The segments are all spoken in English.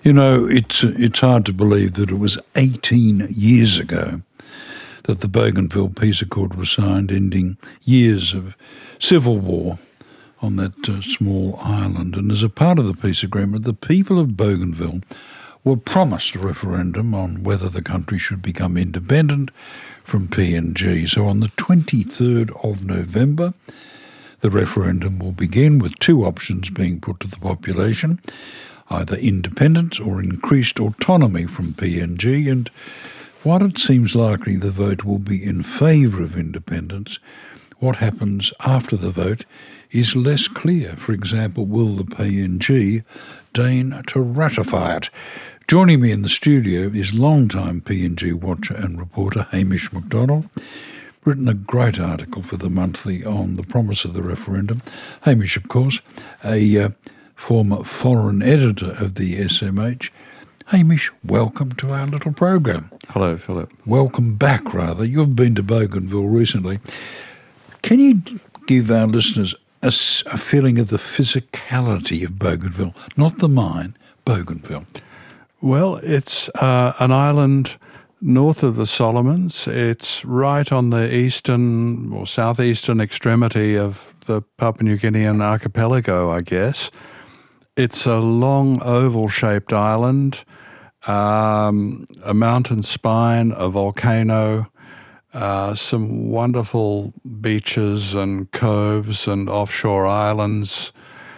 You know, it's hard to believe that it was 18 years ago that the Bougainville Peace Accord was signed, ending years of civil war on that small island. And as a part of the peace agreement, the people of Bougainville were promised a referendum on whether the country should become independent from PNG. So on the 23rd of November, the referendum will begin with two options being put to the population: either independence or increased autonomy from PNG. And while it seems likely the vote will be in favour of independence, what happens after the vote is less clear. For example, will the PNG deign to ratify it? Joining me in the studio is long-time PNG watcher and reporter Hamish McDonald, written a great article for The Monthly on the promise of the referendum. Hamish, of course, a former foreign editor of the SMH. Hamish, welcome to our little program. Hello, Philip. Welcome back, rather. You've been to Bougainville recently. Can you give our listeners a feeling of the physicality of Bougainville? Not the mine, Bougainville. Well, it's an island north of the Solomons. It's right on the eastern or southeastern extremity of the Papua New Guinean archipelago, I guess. It's a long oval-shaped island, a mountain spine, a volcano, some wonderful beaches and coves and offshore islands,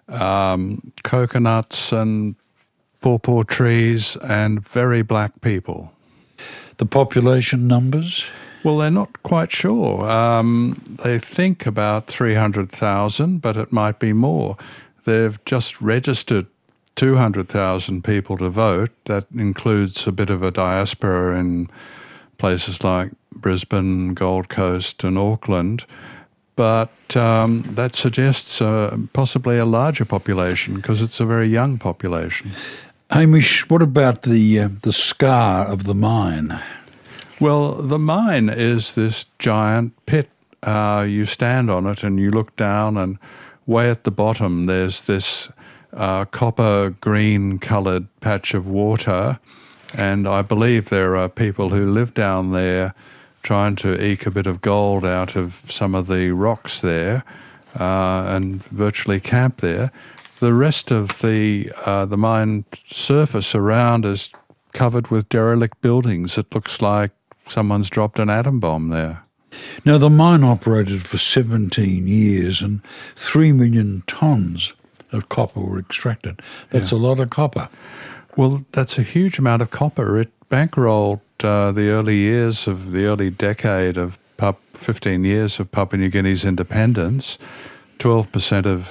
coconuts and pawpaw trees, and very black people. The population numbers? Well, they're not quite sure. They think about 300,000, but it might be more. They've just registered 200,000 people to vote. That includes a bit of a diaspora in places like Brisbane, Gold Coast and Auckland. But that suggests possibly a larger population because it's a very young population. Hamish, what about the scar of the mine? Well, the mine is this giant pit. You stand on it and you look down, and way at the bottom there's this copper green coloured patch of water, and I believe there are people who live down there trying to eke a bit of gold out of some of the rocks there and virtually camp there. The rest of the mine surface around is covered with derelict buildings. It looks like someone's dropped an atom bomb there. Now, the mine operated for 17 years and 3 million tonnes of copper were extracted. That's a lot of copper. Well, that's a huge amount of copper. It bankrolled the early decade of 15 years of Papua New Guinea's independence, 12% of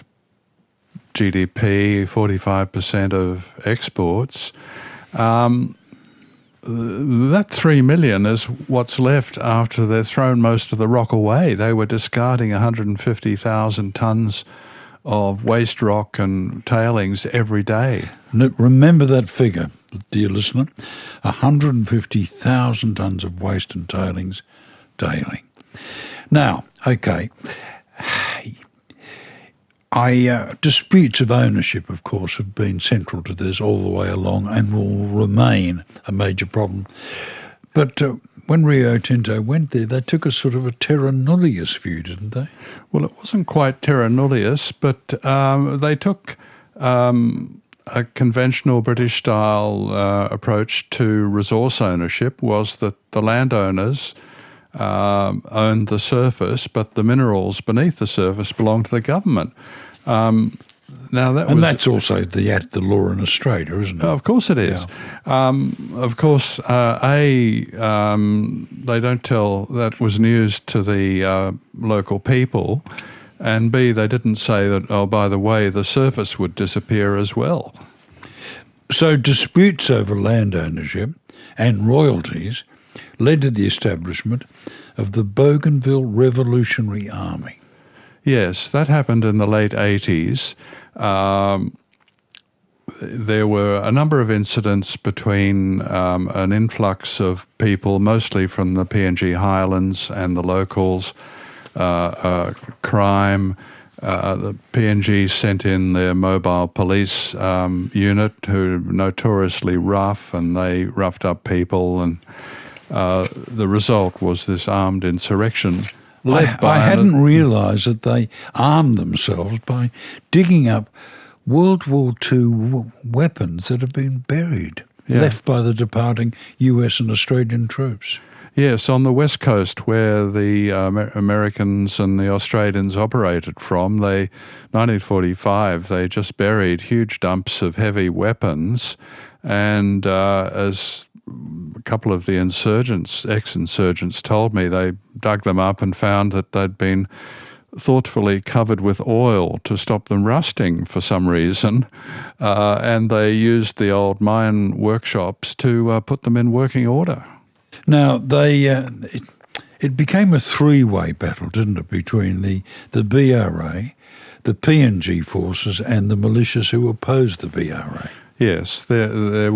GDP, 45% of exports. That 3 million is what's left after they've thrown most of the rock away. They were discarding 150,000 tonnes of waste rock and tailings every day. Remember that figure, dear listener, 150,000 tonnes of waste and tailings daily. Now, okay, disputes of ownership, of course, have been central to this all the way along and will remain a major problem. But when Rio Tinto went there, they took a sort of a terra nullius view, didn't they? Well, it wasn't quite terra nullius, but they took a conventional British-style approach to resource ownership, was that the landowners owned the surface, but the minerals beneath the surface belonged to the government. That's also the law in Australia, isn't it? Of course it is. Yeah. Of course, they don't tell that was news to the local people, and B, they didn't say that, oh, by the way, the surface would disappear as well. So disputes over land ownership and royalties led to the establishment of the Bougainville Revolutionary Army. Yes, that happened in the late 80s. There were a number of incidents between an influx of people, mostly from the PNG Highlands and the locals, crime, The PNG sent in their mobile police unit, who were notoriously rough, and they roughed up people, and the result was this armed insurrection. I hadn't realised that they armed themselves by digging up World War II weapons that had been buried, left by the departing US and Australian troops. Yes, on the west coast where the Americans and the Australians operated from, 1945, they just buried huge dumps of heavy weapons, and as a couple of the ex-insurgents told me, they dug them up and found that they'd been thoughtfully covered with oil to stop them rusting for some reason, and they used the old mine workshops to put them in working order. Now, it became a three-way battle, didn't it, between the BRA, the PNG forces and the militias who opposed the BRA? Yes, there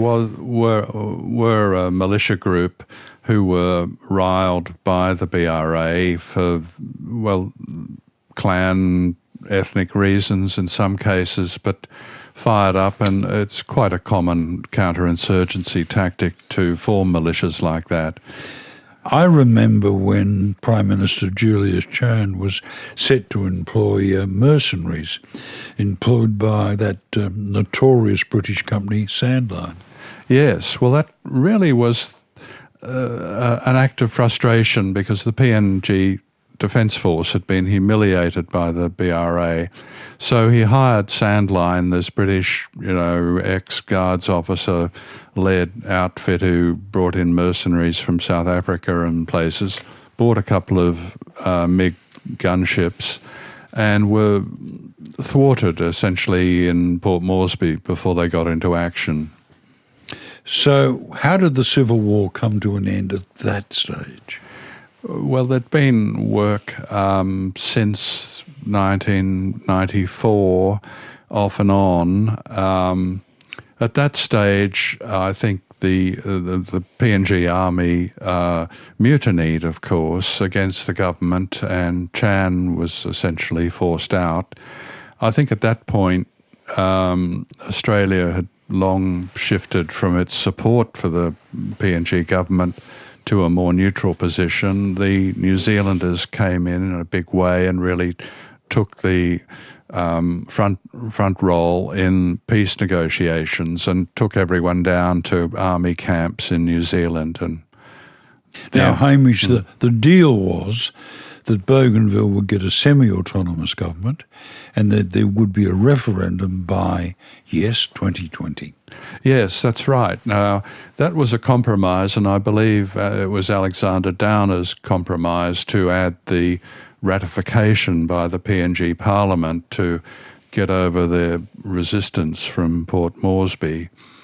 were a militia group who were riled by the BRA for, well, clan, ethnic reasons in some cases, but fired up, and it's quite a common counterinsurgency tactic to form militias like that. I remember when Prime Minister Julius Chan was set to employ mercenaries employed by that notorious British company Sandline. Yes, well, that really was an act of frustration, because the PNG Defence Force had been humiliated by the BRA. So he hired Sandline, this British, ex-Guards officer-led outfit who brought in mercenaries from South Africa and places, bought a couple of MiG gunships, and were thwarted essentially in Port Moresby before they got into action. So how did the Civil War come to an end at that stage? Well, there'd been work since 1994, off and on. At that stage, I think the PNG army mutinied, of course, against the government, and Chan was essentially forced out. I think at that point, Australia had long shifted from its support for the PNG government to a more neutral position. The New Zealanders came in a big way and really took the front role in peace negotiations and took everyone down to army camps in New Zealand. And now, Hamish, the deal was that Bougainville would get a semi-autonomous government and that there would be a referendum by, 2020. Yes, that's right. Now, that was a compromise, and I believe it was Alexander Downer's compromise to add the ratification by the PNG Parliament to get over their resistance from Port Moresby.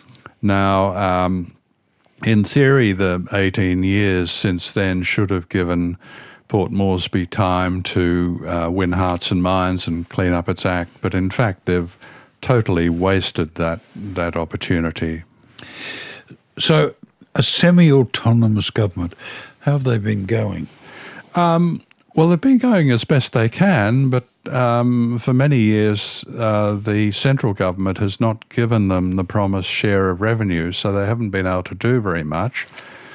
Now, in theory, the 18 years since then should have given Port Moresby time to win hearts and minds and clean up its act, but in fact they've totally wasted that opportunity. So a semi-autonomous government, how have they been going? Well, they've been going as best they can, but for many years the central government has not given them the promised share of revenue, so they haven't been able to do very much.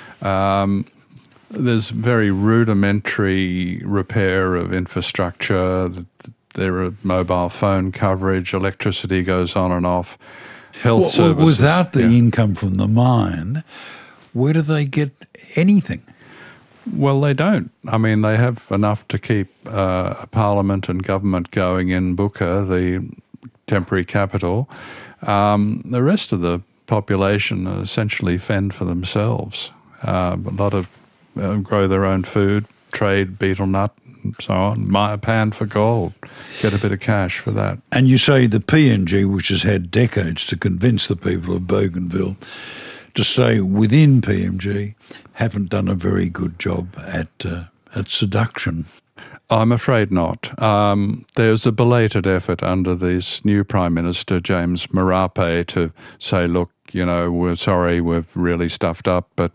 There's very rudimentary repair of infrastructure. There are mobile phone coverage, electricity goes on and off, health services. Without the income from the mine, where do they get anything? Well, they don't. I mean, they have enough to keep Parliament and government going in Buka, the temporary capital. The rest of the population essentially fend for themselves. A lot of grow their own food, trade betel nut, and so on, buy a pan for gold, get a bit of cash for that. And you say the PNG, which has had decades to convince the people of Bougainville to stay within PNG, haven't done a very good job at seduction. I'm afraid not. There's a belated effort under this new Prime Minister, James Marape, to say, look, we're sorry, we've really stuffed up, but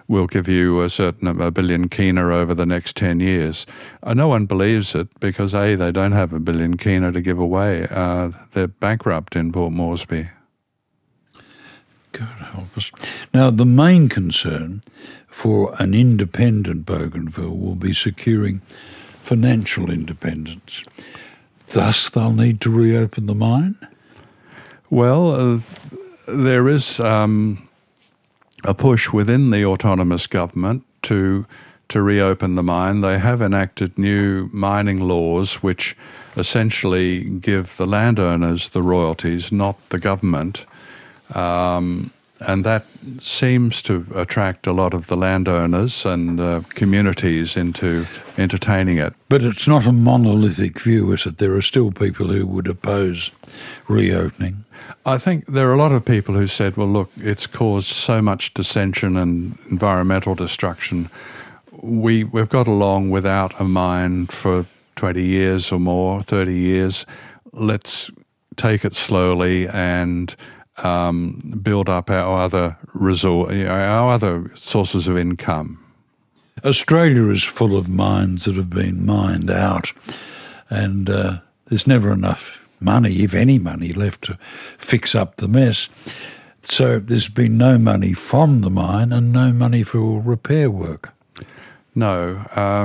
we'll give you a billion kina over the next 10 years. No one believes it because A, they don't have a billion kina to give away. They're bankrupt in Port Moresby. God help us. Now, the main concern for an independent Bougainville will be securing financial independence. Thus, they'll need to reopen the mine? Well, there is a push within the autonomous government to reopen the mine. They have enacted new mining laws which essentially give the landowners the royalties, not the government. And that seems to attract a lot of the landowners and communities into entertaining it. But it's not a monolithic view, is it? There are still people who would oppose reopening. I think there are a lot of people who said, well, look, it's caused so much dissension and environmental destruction. We've got along without a mine for 20 years or more, 30 years. Let's take it slowly and build up our other our other sources of income. Australia is full of mines that have been mined out, and there's never enough money, if any money, left to fix up the mess. So there's been no money from the mine and no money for repair work. No,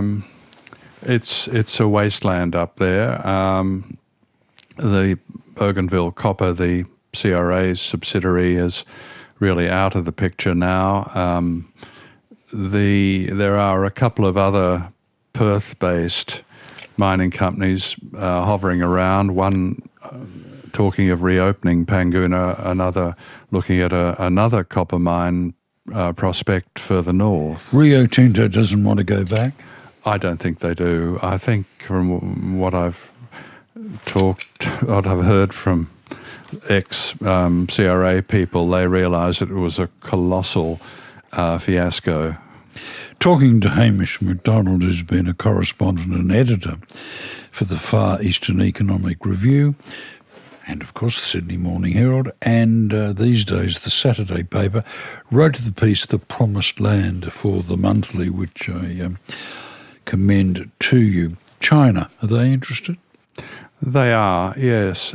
it's a wasteland up there. The Bougainville Copper, the CRA subsidiary, is really out of the picture now. There are a couple of other Perth-based mining companies hovering around, one talking of reopening Panguna, another looking at another copper mine prospect further north. Rio Tinto doesn't want to go back? I don't think they do. I think from what I've heard from ex-CRA people, they realised that it was a colossal fiasco. Talking to Hamish MacDonald, who's been a correspondent and editor for the Far Eastern Economic Review, and of course the Sydney Morning Herald, and these days the Saturday paper, wrote the piece The Promised Land for the Monthly, which I commend to you. China, are they interested? They are, yes.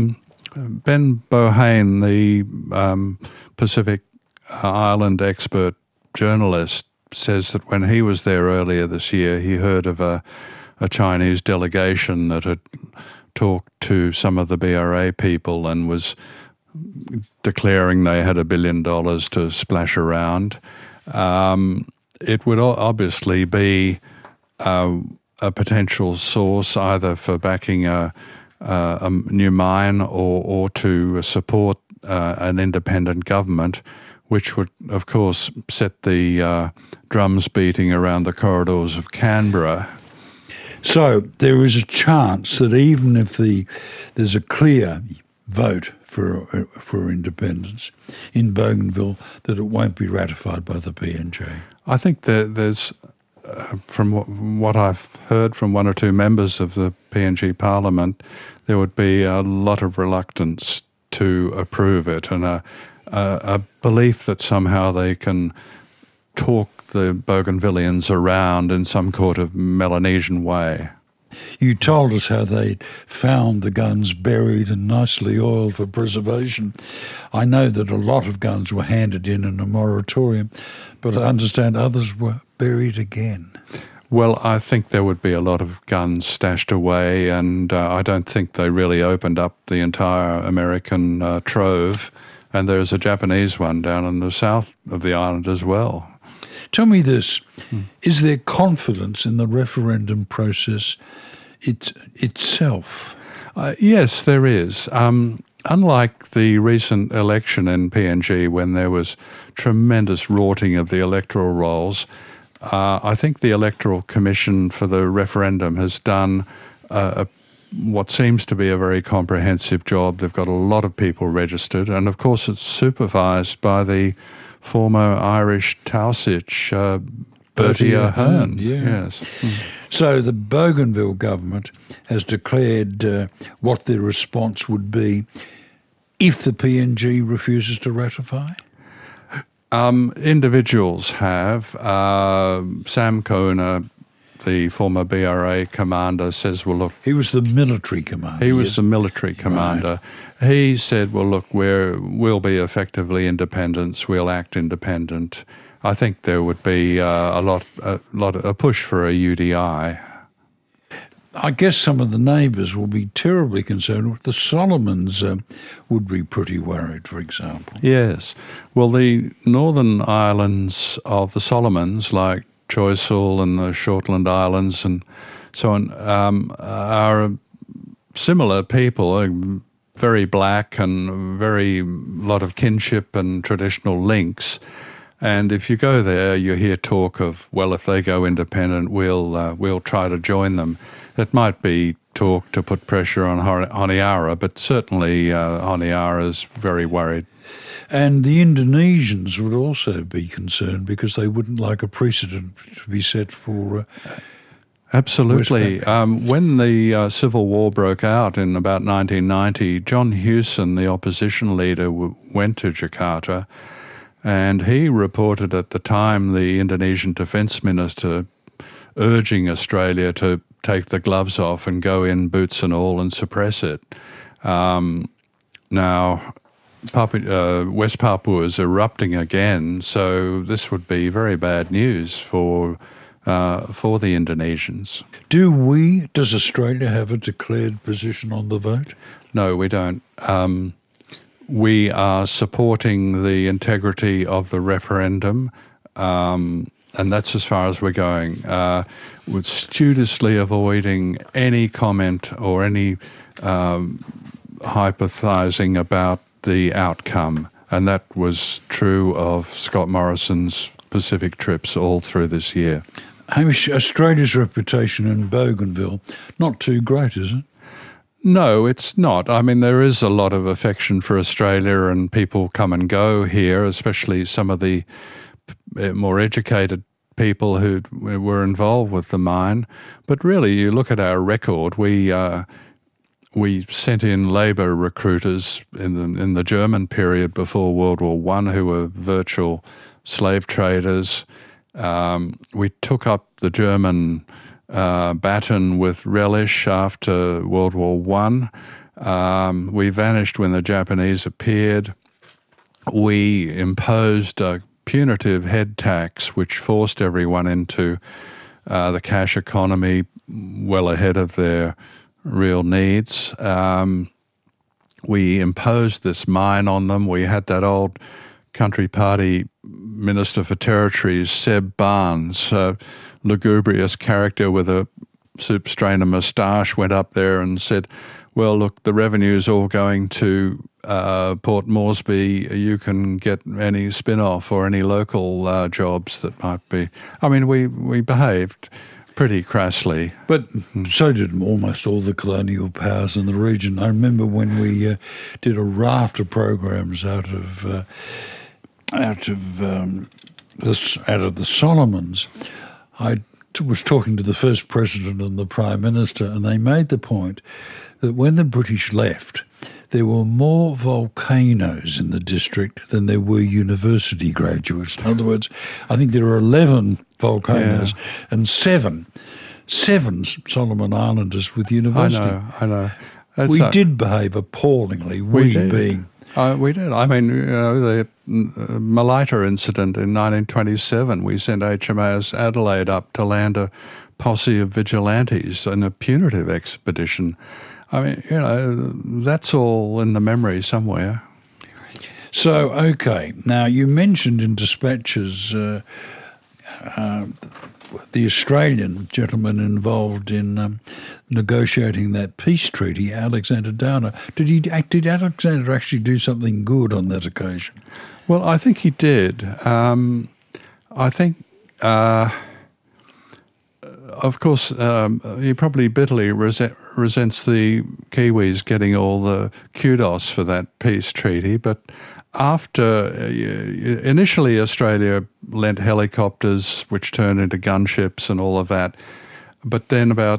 Ben Bohane, the Pacific Island expert journalist, says that when he was there earlier this year, he heard of a Chinese delegation that had talked to some of the BRA people and was declaring they had $1 billion to splash around. It would obviously be a potential source either for backing a new mine or to support an independent government, which would, of course, set the drums beating around the corridors of Canberra. So there is a chance that even if there's a clear vote for independence in Bougainville, that it won't be ratified by the PNG. I think there's, from what I've heard from one or two members of the PNG Parliament, there would be a lot of reluctance to approve it, and a belief that somehow they can talk the Bougainvillians around in some sort of Melanesian way. You told us how they found the guns buried and nicely oiled for preservation. I know that a lot of guns were handed in a moratorium, but I understand others were buried again. Well, I think there would be a lot of guns stashed away, and I don't think they really opened up the entire American trove. And there's a Japanese one down in the south of the island as well. Tell me this, is there confidence in the referendum process itself? Yes, there is. Unlike the recent election in PNG when there was tremendous rorting of the electoral rolls, I think the Electoral Commission for the referendum has done what seems to be a very comprehensive job. They've got a lot of people registered, and of course it's supervised by the former Irish Taoiseach, Bertie Ahern. Yes. So the Bougainville government has declared what their response would be if the PNG refuses to ratify? Individuals have. Sam Kona, the former BRA commander, says, well, look... He was the military commander. He was the military commander. Right. He said, well, look, we'll be effectively independents. We'll act independent. I think there would be a push for a UDI. I guess some of the neighbours will be terribly concerned. The Solomons would be pretty worried, for example. Yes. Well, the northern islands of the Solomons, like Choiseul and the Shortland Islands and so on, are similar people, very black and very lot of kinship and traditional links. And if you go there, you hear talk of, well, if they go independent, we'll try to join them. It might be talk to put pressure on Honiara, but certainly Honiara is very worried. And the Indonesians would also be concerned because they wouldn't like a precedent to be set for... Absolutely. When the Civil War broke out in about 1990, John Hewson, the opposition leader, went to Jakarta, and he reported at the time the Indonesian Defence Minister urging Australia to take the gloves off and go in boots and all and suppress it. Now, West Papua is erupting again, so this would be very bad news for the Indonesians. Does Australia have a declared position on the vote? No, we don't. We are supporting the integrity of the referendum, and that's as far as we're going. We're studiously avoiding any comment or any hypothesising about the outcome, and that was true of Scott Morrison's Pacific trips all through this year. Hamish, Australia's reputation in Bougainville, not too great, is it? No, it's not. I mean, there is a lot of affection for Australia and people come and go here, especially some of the more educated people who were involved with the mine. But really, you look at our record, we sent in labour recruiters in the German period before World War I who were virtual slave traders. We took up the German baton with relish after World War I. We vanished when the Japanese appeared. We imposed a punitive head tax which forced everyone into the cash economy well ahead of their real needs. We imposed this mine on them. We had that old Country Party Minister for Territories, Seb Barnes, lugubrious character with a soup strainer moustache, went up there and said, well, look, the revenue's all going to Port Moresby. You can get any spin-off or any local jobs that might be... I mean, we behaved pretty crassly. But so did almost all the colonial powers in the region. I remember when we did a raft of programs out of the Solomons. I was talking to the first president and the prime minister, and they made the point that when the British left, there were more volcanoes in the district than there were university graduates. In other words, I think there are 11 volcanoes and seven Solomon Islanders with university. I know. We did behave appallingly, we did. We did. I mean, the Malaita incident in 1927, we sent HMAS Adelaide up to land a posse of vigilantes in a punitive expedition. I mean, that's all in the memory somewhere. So, okay. Now, you mentioned in dispatches the Australian gentleman involved in negotiating that peace treaty, Alexander Downer. Did Alexander actually do something good on that occasion? Well, I think he did. I think, of course, he probably bitterly resents the Kiwis getting all the kudos for that peace treaty, but after initially Australia lent helicopters which turned into gunships and all of that, but then about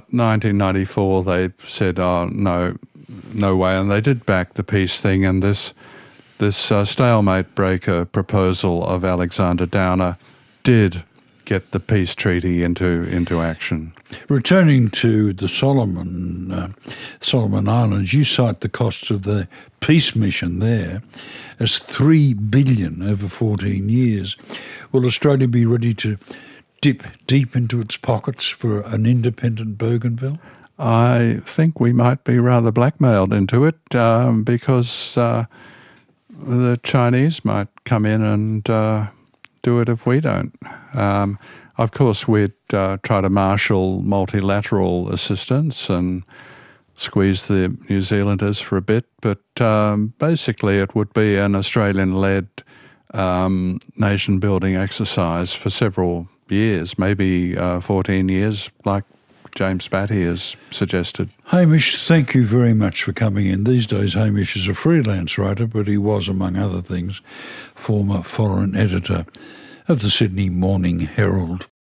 1994 they said, oh, no way, and they did back the peace thing, and this this stalemate breaker proposal of Alexander Downer did get the peace treaty into action. Returning to the Solomon Islands, you cite the costs of the peace mission there as $3 billion over 14 years. Will Australia be ready to dip deep into its pockets for an independent Bougainville? I think we might be rather blackmailed into it because the Chinese might come in and do it if we don't. Of course, we'd try to marshal multilateral assistance and squeeze the New Zealanders for a bit, but basically it would be an Australian-led nation-building exercise for several years, maybe 14 years, like James Batty has suggested. Hamish, thank you very much for coming in. These days Hamish is a freelance writer, but he was, among other things, former foreign editor of the Sydney Morning Herald.